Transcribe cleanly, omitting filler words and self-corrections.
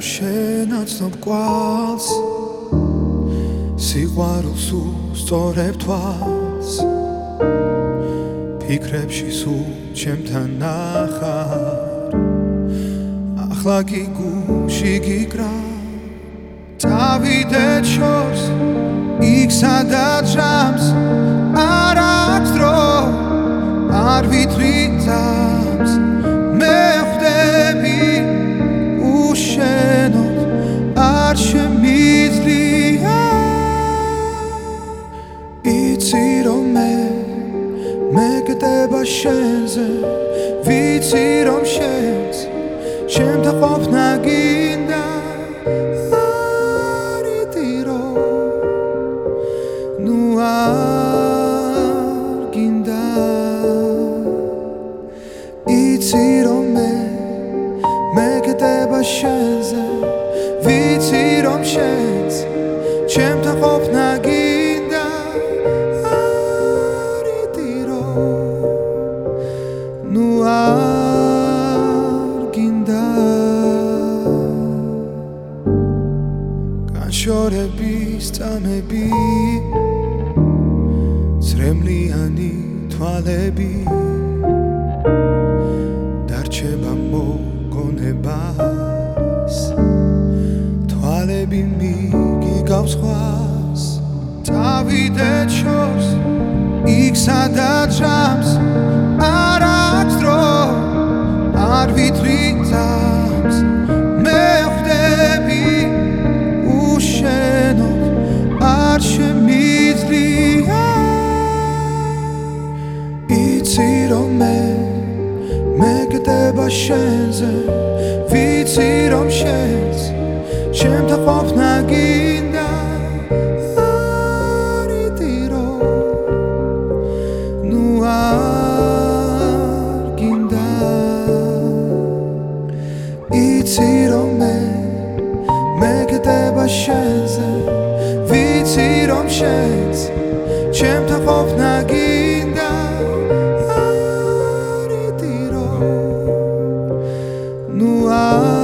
შენ აცნობ კვალს სიყვარულს უსწორებ თვალს ფიქრებში სულ ჩემთან ნახარ ახლა კი გულში გიკრა დავიდეთ შორს იქ სადაც რამს არ აქვს დრო არ ვითვლი ძამს მე ხვდები უშენოდ არ შემიძლია იცი რომ მე გდება შენზე ვიცი რომ შენს ჩემთან ყოფნა გინდა არ გინდა იცი რომ მე გდება შენზე ვიცი რომ შენს ჩემთან ყოფნა გინდა არ გინდა განშორების წამები ცრემლიანი თვალები დარჩება მოგონებას თვალები მიგიგავს ხვას დავიდეთ შორს იქ სადაც რამს არ აქვს დრო არ ვითვლი ძამს მე ხვდები უშენოდ არ შემიძლია იცი რომ მე გდება შენზე ვიცი რომ შენს ჩემთან ყოფნა გინდა არ გინდა იცი რომ მე გდება შენზე ვიცი რომ შენს ჩემთან ყოფნა გინდა არ